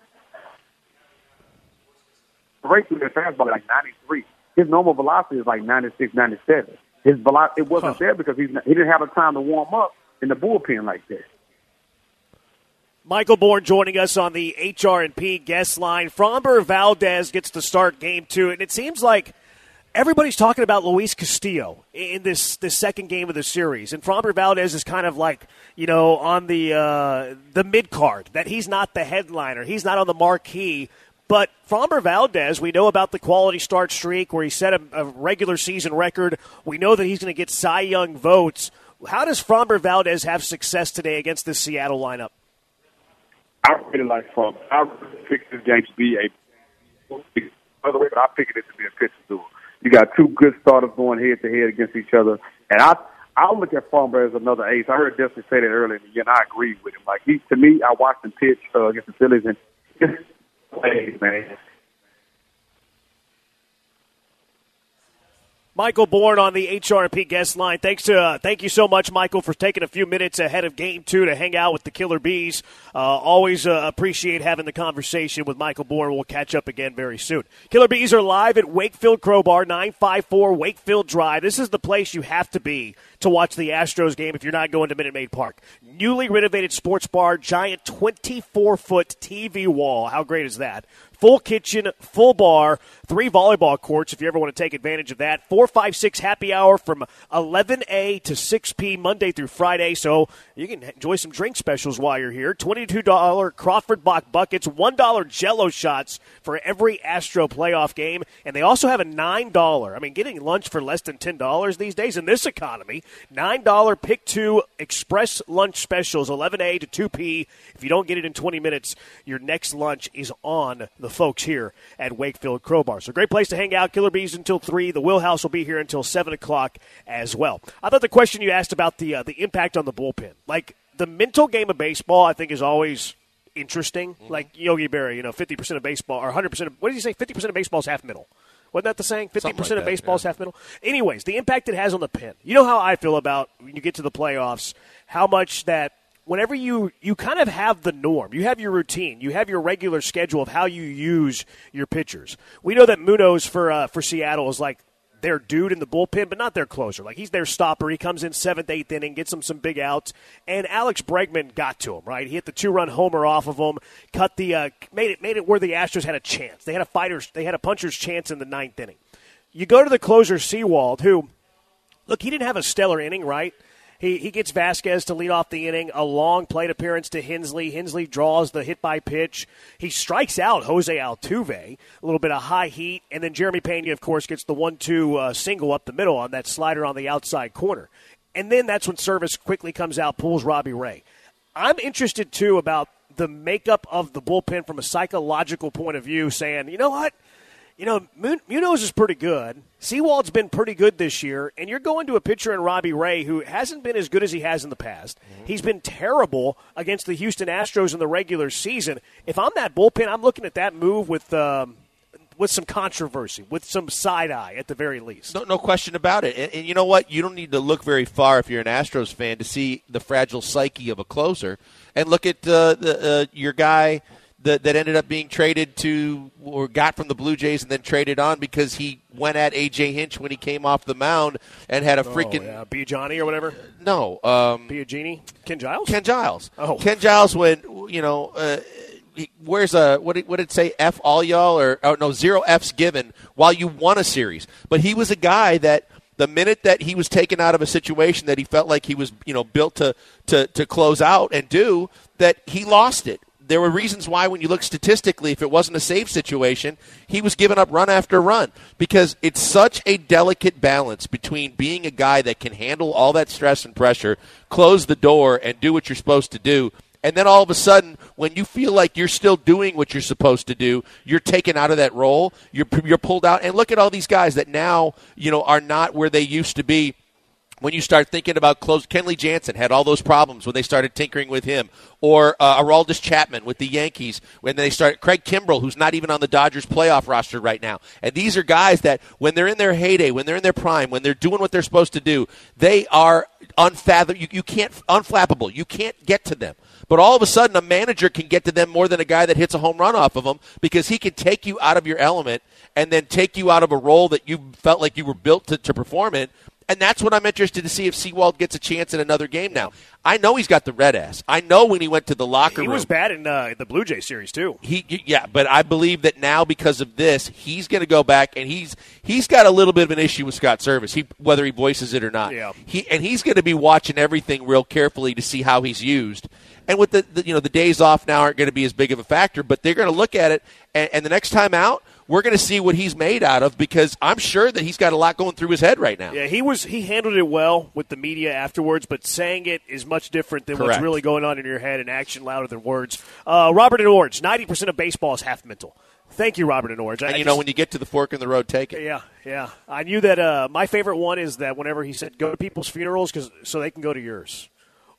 The rate through his fastball like ninety-three. His normal velocity is like ninety-six, ninety-seven. His velocity, it wasn't huh. there because he's not, he didn't have the time to warm up in the bullpen like that. Michael Bourn joining us on the H R and P guest line. Framber Valdez gets to start game two, and it seems like everybody's talking about Luis Castillo in this, this second game of the series. And Framber Valdez is kind of like, you know, on the uh, the mid-card, that he's not the headliner. He's not on the marquee. But Framber Valdez, we know about the quality start streak where he set a, a regular season record. We know that he's going to get Cy Young votes. How does Framber Valdez have success today against this Seattle lineup? I really like Framber. I really picked this game to be a by the way, but I picked it to be a pitcher's duel. You got two good starters going head to head against each other, and I I look at Framber as another ace. I heard Dustin say that earlier, and I agree with him. Like he, to me, I watched him pitch uh, against the Phillies, and just plays, man. Michael Bourn on the H R and P guest line. Thanks to uh, thank you so much, Michael, for taking a few minutes ahead of Game Two to hang out with the Killer Bees. Uh, always uh, appreciate having the conversation with Michael Bourn. We'll catch up again very soon. Killer Bees are live at Wakefield Crowbar, nine five four Wakefield Drive. This is the place you have to be to watch the Astros game if you're not going to Minute Maid Park. Newly renovated sports bar, giant twenty-four foot T V wall. How great is that? Full kitchen, full bar, three volleyball courts if you ever want to take advantage of that. four five six happy hour from eleven a to six p Monday through Friday, so you can enjoy some drink specials while you're here. twenty-two dollars Crawford Bach buckets, one dollar Jell-O shots for every Astro playoff game, and they also have a nine dollars. I mean, getting lunch for less than ten dollars these days in this economy. nine dollars Pick two Express lunch specials, eleven a to two p. If you don't get it in twenty minutes, your next lunch is on the folks here at Wakefield Crowbar. So great place to hang out. Killer Bees until three. The Wheelhouse will be here until seven o'clock as well. I thought the question you asked about the uh, the impact on the bullpen, like the mental game of baseball, I think is always interesting. Mm-hmm. Like Yogi Berra, you know, fifty percent of baseball, or one hundred percent of, what did you say, fifty percent of baseball is half middle. Wasn't that the saying? fifty percent like of baseball is yeah. half middle? Anyways, the impact it has on the pen. You know how I feel about when you get to the playoffs, how much that whenever you, you kind of have the norm, you have your routine, you have your regular schedule of how you use your pitchers. We know that Munoz for uh, for Seattle is like their dude in the bullpen, but not their closer. Like, he's their stopper. He comes in seventh, eighth inning, gets them some big outs. And Alex Bregman got to him, right? He hit the two-run homer off of him, cut the uh, made it made it where the Astros had a chance. They had a fighter's, they had a puncher's chance in the ninth inning. You go to the closer, Sewald, who, look, he didn't have a stellar inning, right? He he gets Vasquez to lead off the inning, a long plate appearance to Hensley. Hensley draws the hit by pitch. He strikes out Jose Altuve, a little bit of high heat, and then Jeremy Pena, of course, gets the one two uh, single up the middle on that slider on the outside corner. And then that's when Service quickly comes out, pulls Robbie Ray. I'm interested, too, about the makeup of the bullpen from a psychological point of view, saying, you know what? You know, Munoz is pretty good. Sewald's been pretty good this year, and you're going to a pitcher in Robbie Ray who hasn't been as good as he has in the past. Mm-hmm. He's been terrible against the Houston Astros in the regular season. If I'm that bullpen, I'm looking at that move with um, with some controversy, with some side-eye at the very least. No, no question about it. And, and you know what? You don't need to look very far if you're an Astros fan to see the fragile psyche of a closer. And look at uh, the, uh, your guy – That, that ended up being traded to or got from the Blue Jays and then traded on because he went at A J Hinch when he came off the mound and had a freaking oh, yeah. Biagini or whatever. No, um, Biagini, Ken Giles. Ken Giles. Oh, Ken Giles. When you know, uh, he, where's a what did, what did it say? F all y'all or oh, no zero F's given while you won a series. But he was a guy that. The minute that he was taken out of a situation that he felt like he was, you know, built to, to, to close out and do, that he lost it. There were reasons why when you look statistically, if it wasn't a save situation, he was giving up run after run because it's such a delicate balance between being a guy that can handle all that stress and pressure, close the door, and do what you're supposed to do. And then all of a sudden, when you feel like you're still doing what you're supposed to do, you're taken out of that role, you're you're pulled out. And look at all these guys that now, you know, are not where they used to be. When you start thinking about close, Kenley Jansen had all those problems when they started tinkering with him, or uh, Aroldis Chapman with the Yankees when they started. Craig Kimbrell, who's not even on the Dodgers playoff roster right now, and these are guys that when they're in their heyday, when they're in their prime, when they're doing what they're supposed to do, they are unfathomable. You, you can't unflappable. You can't get to them. But all of a sudden, a manager can get to them more than a guy that hits a home run off of them because he can take you out of your element and then take you out of a role that you felt like you were built to, to perform in. And that's what I'm interested to see if Sewald gets a chance in another game now. I know he's got the red ass. I know when he went to the locker he room. He was bad in uh, the Blue Jay series, too. He, Yeah, but I believe that now because of this, he's going to go back, and he's he's got a little bit of an issue with Scott Service, he, whether he voices it or not. Yeah. He And he's going to be watching everything real carefully to see how he's used. And with the, the you know the days off now aren't going to be as big of a factor, but they're going to look at it, and, and the next time out, we're going to see what he's made out of because I'm sure that he's got a lot going through his head right now. Yeah, he was he handled it well with the media afterwards, but saying it is much different than Correct. What's really going on in your head, and action louder than words. Uh, Robert and Orange, ninety percent of baseball is half mental. Thank you, Robert and Orange. And I you just, know, when you get to the fork in the road, take it. Yeah, yeah. I knew that uh, my favorite one is that whenever he said, go to people's funerals cause, so they can go to yours.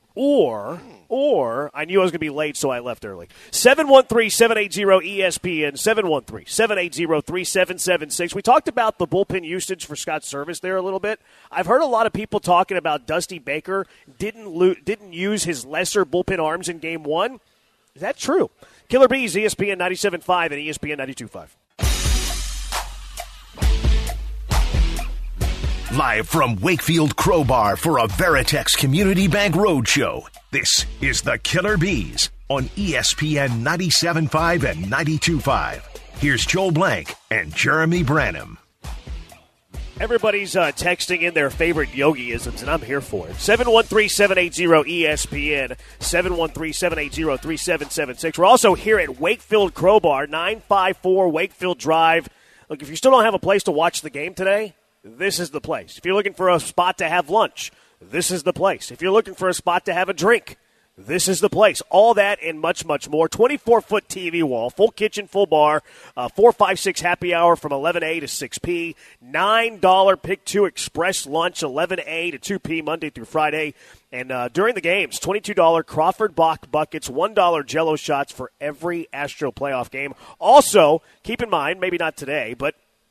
Or, or I knew I was going to be late, so I left early. seven one three, seven eight zero, E S P N, seven one three, seven eight zero, three seven seven six. We talked about the bullpen usage for Scott Service there a little bit. I've heard a lot of people talking about Dusty Baker didn't lo- didn't use his lesser bullpen arms in game one. Is that true? Killer Bees, E S P N ninety-seven point five and E S P N ninety-two point five. Live from Wakefield Crowbar for a Veritex Community Bank Roadshow, this is the Killer Bees on E S P N ninety-seven point five and ninety-two point five. Here's Joel Blank and Jeremy Branham. Everybody's uh, texting in their favorite yogi-isms, and I'm here for it. seven one three, seven eight zero, E S P N, seven one three, seven eight zero, three seven seven six. We're also here at Wakefield Crowbar, nine five four Wakefield Drive. Look, if you still don't have a place to watch the game today, this is the place. If you're looking for a spot to have lunch, this is the place. If you're looking for a spot to have a drink, this is the place. All that and much, much more. twenty-four foot T V wall, full kitchen, full bar, uh, four five six happy hour from eleven a to six p, nine dollars Pick two Express lunch, eleven a to two p, Monday through Friday. And uh, during the games, twenty-two dollars Crawford Bach buckets, one dollar Jell-O shots for every Astro playoff game. Also, keep in mind, maybe not today, but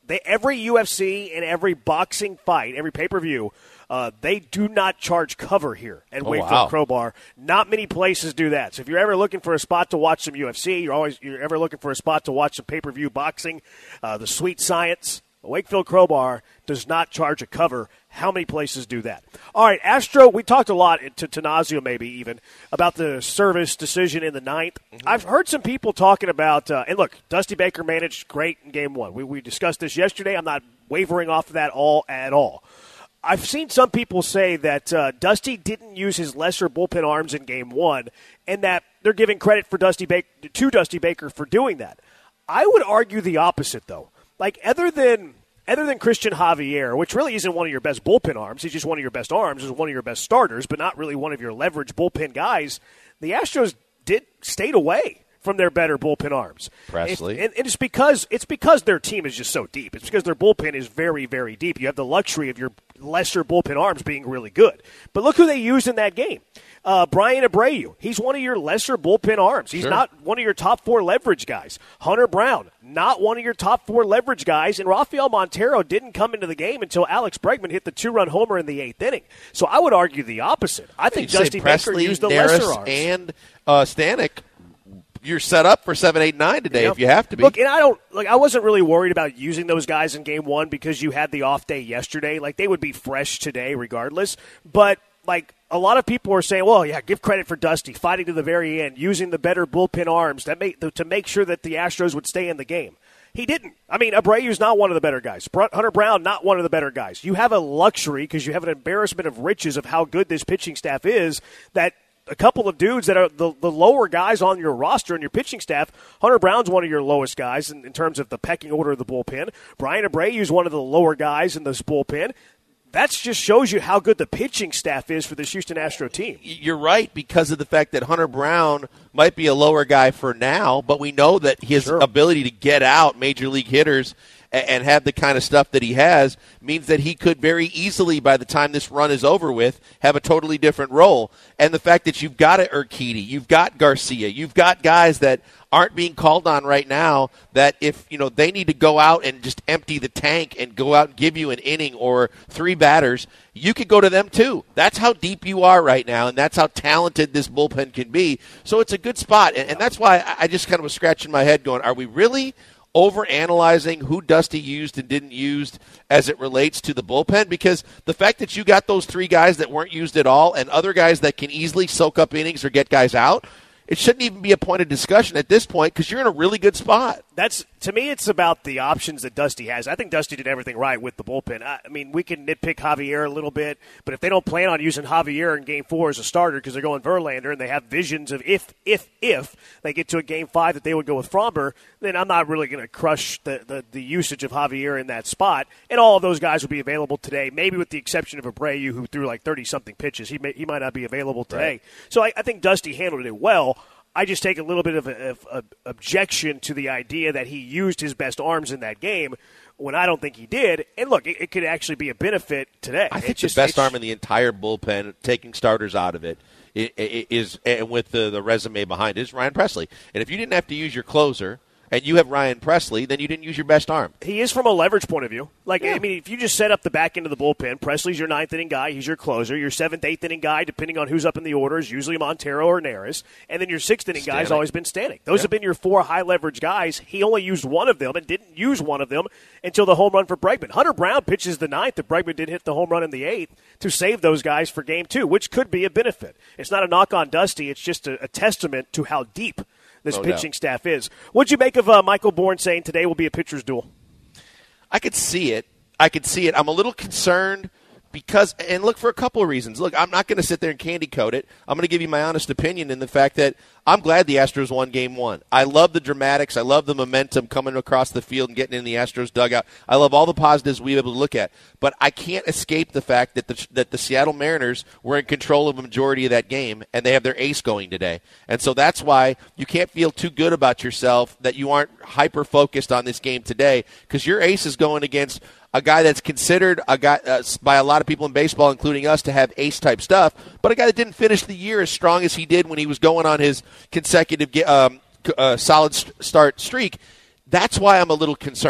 They, every U F C and every boxing fight, every pay-per-view, uh, they do not charge cover here at oh, Wakefield wow. Crowbar. Not many places do that. So if you're ever looking for a spot to watch some U F C, you're always you're ever looking for a spot to watch some pay-per-view boxing, uh, the Sweet Science, Wakefield Crowbar does not charge a cover. How many places do that? All right, Astro, we talked a lot, to, to nausea maybe even, about the service decision in the ninth. Mm-hmm. I've heard some people talking about, uh, and look, Dusty Baker managed great in game one. We, we discussed this yesterday. I'm not wavering off of that all at all. I've seen some people say that uh, Dusty didn't use his lesser bullpen arms in game one, and that they're giving credit for Dusty Baker, to Dusty Baker for doing that. I would argue the opposite, though. Like, other than other than Christian Javier, which really isn't one of your best bullpen arms, he's just one of your best arms, he's one of your best starters, but not really one of your leverage bullpen guys, the Astros did stayed away from their better bullpen arms. Presley. It, and, and it's because it's because their team is just so deep. It's because their bullpen is very, very deep. You have the luxury of your lesser bullpen arms being really good. But look who they used in that game. Uh, Brian Abreu, he's one of your lesser bullpen arms. He's sure. not one of your top four leverage guys. Hunter Brown, not one of your top four leverage guys. And Rafael Montero didn't come into the game until Alex Bregman hit the two-run homer in the eighth inning. So I would argue the opposite. I think you Dusty Presley, Baker used the Neris, lesser arms. And uh, Stanek, you're set up for seven, eight, nine today Yep. if you have to be. Look, and I don't like. I wasn't really worried about using those guys in game one because you had the off day yesterday. Like, they would be fresh today regardless. But like, a lot of people are saying, well, yeah, give credit for Dusty fighting to the very end, using the better bullpen arms that make, to make sure that the Astros would stay in the game. He didn't. I mean, Abreu's not one of the better guys. Hunter Brown, not one of the better guys. You have a luxury because you have an embarrassment of riches of how good this pitching staff is that a couple of dudes that are the, the lower guys on your roster and your pitching staff. Hunter Brown's one of your lowest guys in, in terms of the pecking order of the bullpen. Brian Abreu's one of the lower guys in this bullpen. That just shows you how good the pitching staff is for this Houston Astro team. You're right, because of the fact that Hunter Brown might be a lower guy for now, but we know that his Sure. ability to get out major league hitters and have the kind of stuff that he has means that he could very easily, by the time this run is over with, have a totally different role. And the fact that you've got a Urquidy, you've got Garcia, you've got guys that aren't being called on right now that if, you know, they need to go out and just empty the tank and go out and give you an inning or three batters, you could go to them too. That's how deep you are right now, and that's how talented this bullpen can be. So it's a good spot, and, and that's why I just kind of was scratching my head going, are we really over-analyzing who Dusty used and didn't use as it relates to the bullpen? Because the fact that you got those three guys that weren't used at all and other guys that can easily soak up innings or get guys out, it shouldn't even be a point of discussion at this point because you're in a really good spot. That's to me, it's about the options that Dusty has. I think Dusty did everything right with the bullpen. I, I mean, we can nitpick Javier a little bit, but if they don't plan on using Javier in Game Four as a starter because they're going Verlander and they have visions of if, if, if they get to a Game Five that they would go with Fromber, then I'm not really going to crush the, the the usage of Javier in that spot. And all of those guys will be available today, maybe with the exception of Abreu, who threw like thirty something pitches. He may, he might not be available today. Right. So I, I think Dusty handled it well. I just take a little bit of a, of a objection to the idea that he used his best arms in that game when I don't think he did. And look, it, it could actually be a benefit today. I think it's the just, best arm in the entire bullpen, taking starters out of it, is, and with the, the resume behind it, is Ryan Presley. And if you didn't have to use your closer and you have Ryan Presley, then you didn't use your best arm. He is from a leverage point of view. Like, yeah. I mean, if you just set up the back end of the bullpen, Presley's your ninth inning guy, he's your closer. Your seventh, eighth inning guy, depending on who's up in the order, is usually Montero or Neris. And then your sixth inning guy has always been Stanek. Those yeah. have been your four high leverage guys. He only used one of them and didn't use one of them until the home run for Bregman. Hunter Brown pitches the ninth, if Bregman did hit the home run in the eighth, to save those guys for game two, which could be a benefit. It's not a knock on Dusty. It's just a, a testament to how deep this no pitching doubt. staff is. What'd you make of uh, Michael Bourne saying today will be a pitcher's duel? I could see it. I could see it. I'm a little concerned because, and look, for a couple of reasons. Look, I'm not going to sit there and candy coat it. I'm going to give you my honest opinion in the fact that I'm glad the Astros won game one. I love the dramatics. I love the momentum coming across the field and getting in the Astros dugout. I love all the positives we were able to look at. But I can't escape the fact that the, that the Seattle Mariners were in control of a majority of that game, and they have their ace going today. And so that's why you can't feel too good about yourself that you aren't hyper-focused on this game today, because your ace is going against a guy that's considered a guy uh, by a lot of people in baseball, including us, to have ace-type stuff, but a guy that didn't finish the year as strong as he did when he was going on his consecutive um, uh, solid st- start streak. That's why I'm a little concerned.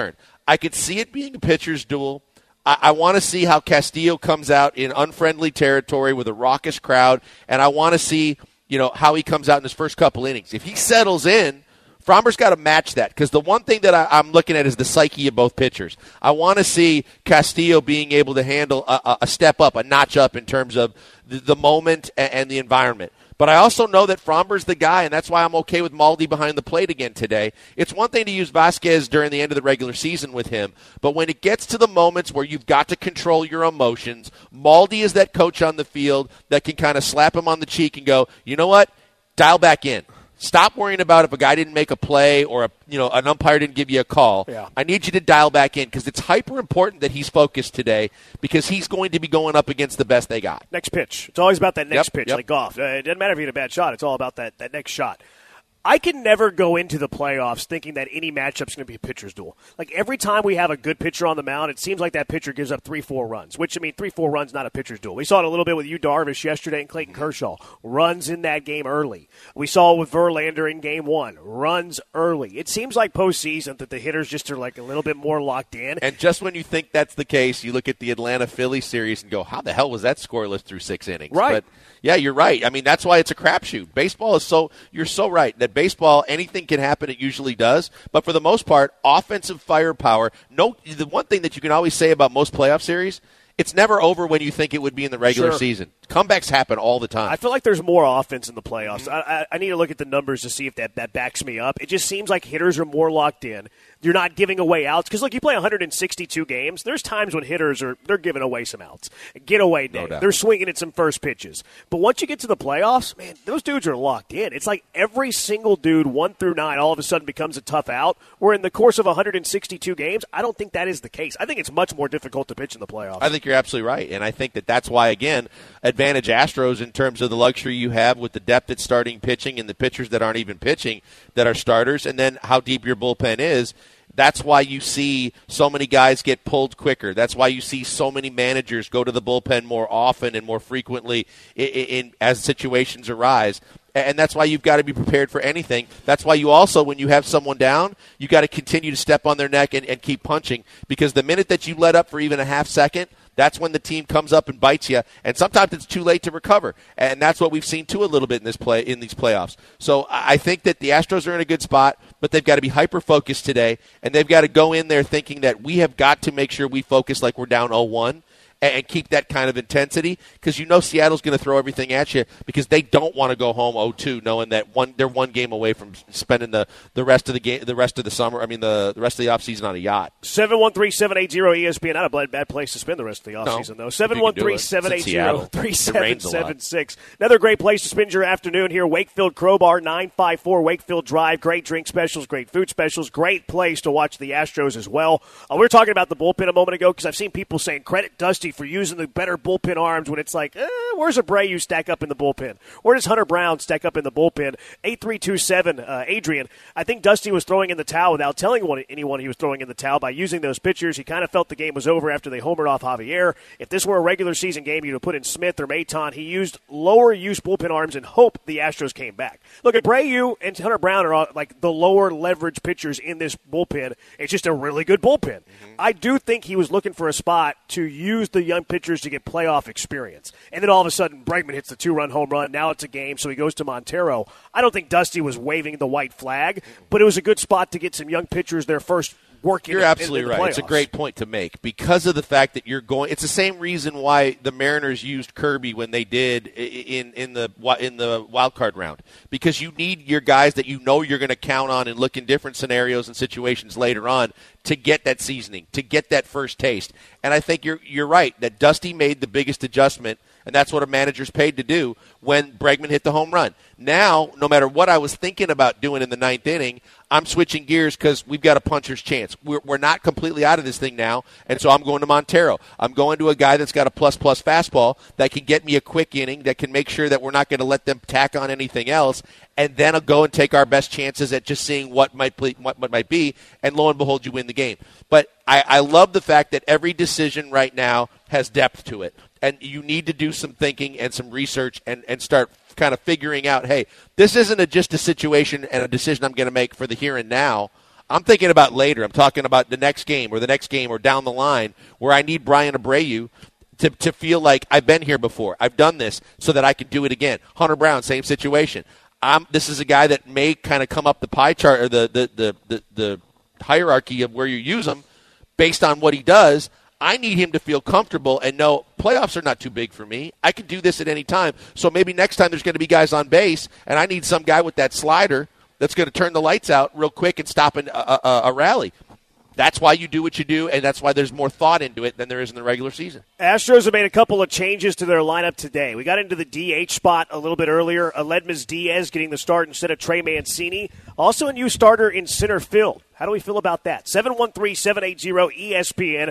I could see it being a pitcher's duel. I, I want to see how Castillo comes out in unfriendly territory with a raucous crowd, and I want to see, you know, how he comes out in his first couple innings. If he settles in, Framber's got to match that, because the one thing that I, I'm looking at is the psyche of both pitchers. I want to see Castillo being able to handle a, a step up, a notch up in terms of the, the moment and, and the environment. But I also know that Framber's the guy, and that's why I'm okay with Maldi behind the plate again today. It's one thing to use Vasquez during the end of the regular season with him, but when it gets to the moments where you've got to control your emotions, Maldi is that coach on the field that can kind of slap him on the cheek and go, you know what, dial back in. Stop worrying about if a guy didn't make a play or a, you know, an umpire didn't give you a call. Yeah. I need you to dial back in, because it's hyper important that he's focused today, because he's going to be going up against the best they got. Next pitch. It's always about that next Yep, pitch, yep. like golf. Uh, it doesn't matter if you get a bad shot. It's all about that, that next shot. I can never go into the playoffs thinking that any matchup's going to be a pitcher's duel. Like, every time we have a good pitcher on the mound, it seems like that pitcher gives up three, four runs, which, I mean, three, four runs, not a pitcher's duel. We saw it a little bit with Yu Darvish yesterday and Clayton Kershaw. Runs in that game early. We saw it with Verlander in game one. Runs early. It seems like postseason that the hitters just are, like, a little bit more locked in. And just when you think that's the case, you look at the Atlanta-Philly series and go, how the hell was that scoreless through six innings? Right. But, yeah, you're right. I mean, that's why it's a crapshoot. Baseball is so – you're so right that baseball, anything can happen. It usually does. But for the most part, offensive firepower, no, the one thing that you can always say about most playoff series, it's never over when you think it would be in the regular Sure. season. Comebacks happen all the time. I feel like there's more offense in the playoffs. Mm-hmm. I, I, I need to look at the numbers to see if that, that backs me up. It just seems like hitters are more locked in. You're not giving away outs. Because, look, you play one hundred sixty-two games. There's times when hitters are they're giving away some outs. Getaway day. No doubt. They're swinging at some first pitches. But once you get to the playoffs, man, those dudes are locked in. It's like every single dude, one through nine, all of a sudden becomes a tough out. Where in the course of one hundred sixty-two games, I don't think that is the case. I think it's much more difficult to pitch in the playoffs. I think you're absolutely right. And I think that that's why, again, advantage Astros in terms of the luxury you have with the depth at starting pitching and the pitchers that aren't even pitching that are starters, and then how deep your bullpen is. That's why you see so many guys get pulled quicker. That's why you see so many managers go to the bullpen more often and more frequently in, in, as situations arise. And that's why you've got to be prepared for anything. That's why you also, when you have someone down, you got to continue to step on their neck and, and keep punching, because the minute that you let up for even a half second, that's when the team comes up and bites you, and sometimes it's too late to recover. And that's what we've seen too a little bit in this play in these playoffs. So I think that the Astros are in a good spot, but they've got to be hyper focused today, and they've got to go in there thinking that we have got to make sure we focus like we're down oh one. And keep that kind of intensity, because you know Seattle's going to throw everything at you, because they don't want to go home oh two, knowing that one they're one game away from spending the, the rest of the game, the rest of the summer. I mean the, the rest of the offseason on a yacht. seven one three, seven eight zero E S P N. Not a bad, bad place to spend the rest of the offseason, No, though. seven one three, seven eight zero, three seven seven six. Another great place to spend your afternoon here. Wakefield Crowbar, nine five four Wakefield Drive. Great drink specials, great food specials. Great place to watch the Astros as well. Uh, we were talking about the bullpen a moment ago, because I've seen people saying credit Dusty for using the better bullpen arms, when it's like, eh, where's Abreu stack up in the bullpen? Where does Hunter Brown stack up in the bullpen? eight three two seven, uh, Adrian. I think Dusty was throwing in the towel without telling one, anyone he was throwing in the towel by using those pitchers. He kind of felt the game was over after they homered off Javier. If this were a regular season game, you'd have put in Smith or Maton. He used lower use bullpen arms and hope the Astros came back. Look, Abreu and Hunter Brown are all, like the lower leverage pitchers in this bullpen. It's just a really good bullpen. Mm-hmm. I do think he was looking for a spot to use the young pitchers to get playoff experience. And then all of a sudden, Bregman hits the two-run home run. Now it's a game, so he goes to Montero. I don't think Dusty was waving the white flag, but it was a good spot to get some young pitchers their first work in. You're in, absolutely in the right. It's a great point to make, because of the fact that you're going. It's the same reason why the Mariners used Kirby when they did in in the in the wild card round, because you need your guys that you know you're going to count on and look in different scenarios and situations later on to get that seasoning, to get that first taste. And I think you're you're right that Dusty made the biggest adjustment, and that's what a manager's paid to do when Bregman hit the home run. Now, no matter what I was thinking about doing in the ninth inning, I'm switching gears because we've got a puncher's chance. We're, we're not completely out of this thing now, and so I'm going to Montero. I'm going to a guy that's got a plus-plus fastball that can get me a quick inning, that can make sure that we're not going to let them tack on anything else, and then I'll go and take our best chances at just seeing what might ple- what, what might be, and lo and behold, you win the game. But I, I love the fact that every decision right now has depth to it, and you need to do some thinking and some research and, and start kind of figuring out, hey, this isn't a, just a situation and a decision I'm going to make for the here and now. I'm thinking about later. I'm talking about the next game or the next game or down the line where I need Brian Abreu to, to feel like I've been here before. I've done this so that I can do it again. Hunter Brown, same situation. Um, this is a guy that may kind of come up the pie chart or the, the, the, the, the hierarchy of where you use him based on what he does. I need him to feel comfortable and know playoffs are not too big for me. I can do this at any time. So maybe next time there's going to be guys on base, and I need some guy with that slider that's going to turn the lights out real quick and stop an, a, a, a rally. That's why you do what you do, and that's why there's more thought into it than there is in the regular season. Astros have made a couple of changes to their lineup today. We got into the D H spot a little bit earlier. Aledmys Diaz getting the start instead of Trey Mancini. Also a new starter in center field. How do we feel about that? seven one three, seven eight zero, E S P N.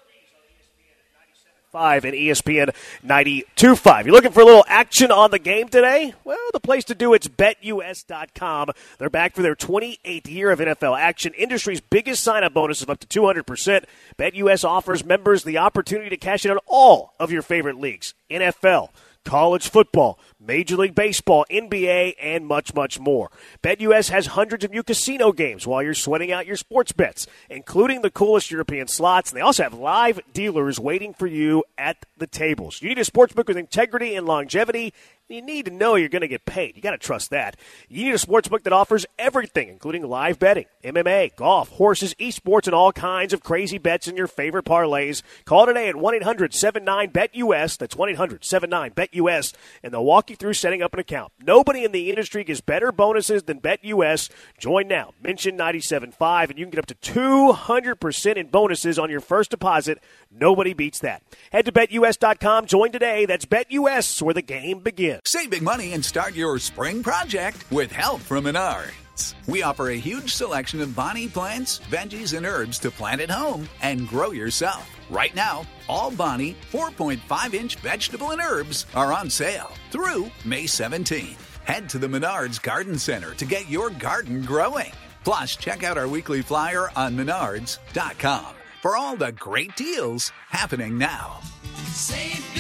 And E S P N ninety-two point five. You're looking for a little action on the game today? Well, the place to do it's bet U S dot com. They're back for their twenty-eighth year of N F L action. Industry's biggest sign-up bonus of up to two hundred percent. BetUS offers members the opportunity to cash in on all of your favorite leagues. N F L, college football, Major League Baseball, N B A, and much, much more. BetUS has hundreds of new casino games while you're sweating out your sports bets, including the coolest European slots. And they also have live dealers waiting for you at the tables. You need a sportsbook with integrity and longevity. You need to know you're going to get paid. You got to trust that. You need a sportsbook that offers everything, including live betting, M M A, golf, horses, esports, and all kinds of crazy bets in your favorite parlays. Call today at one eight hundred seven nine bet U S. That's one eight hundred seven nine bet U S, and they'll walk you through setting up an account. Nobody in the industry gives better bonuses than BetUS. Join now. Mention ninety-seven point five, and you can get up to two hundred percent in bonuses on your first deposit. Nobody beats that. Head to bet U S dot com. Join today. That's BetUS, where the game begins. Save big money and start your spring project with help from Menards. We offer a huge selection of Bonnie plants, veggies, and herbs to plant at home and grow yourself. Right now, all Bonnie four point five inch vegetable and herbs are on sale through May seventeenth. Head to the Menards Garden Center to get your garden growing. Plus, check out our weekly flyer on menards dot com for all the great deals happening now. Save